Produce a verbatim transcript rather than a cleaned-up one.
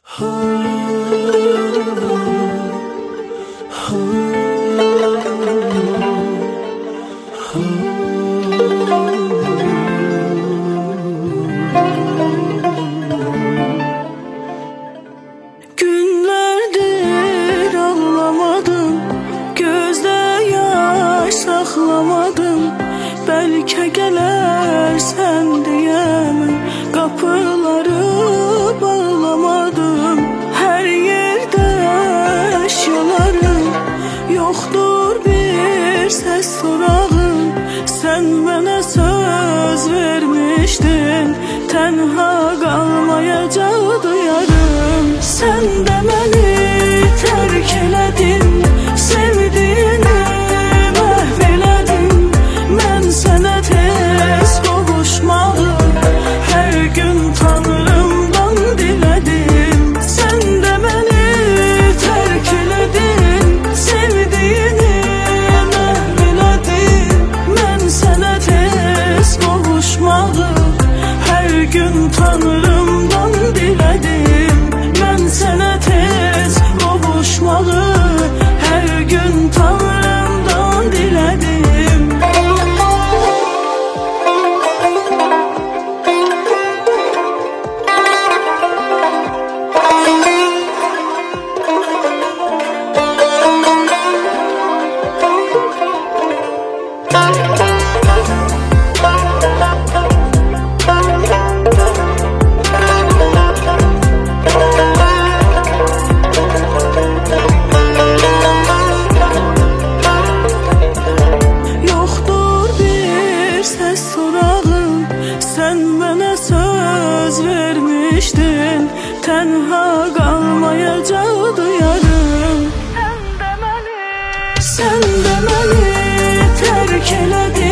Günlerdir ağlamadım, gözde yaş saxlamadım. Belki gelersen diyemem, kapıları bağlamadım. Her yerde eşyalarım, yoktur bir ses sorağım. Sen bana söz vermiştin, tenha kalmayacaktı yarım. Sen de beni terk eledin, sevdiğini mahveledin. Ben sana tez kavuşmağı her gün Tanrımdan diledim. Sen de beni terk eledin, sevdiğini mahveledin. Ben sana tez kavuşmağı her gün Tanrımdan diledim. Ben sana tez kavuşmağı her gün Tanrımdan diledim. Sen bana söz vermiştin, tenha kalmayacaktı yarım. Sen de beni, sen de beni terk eledin.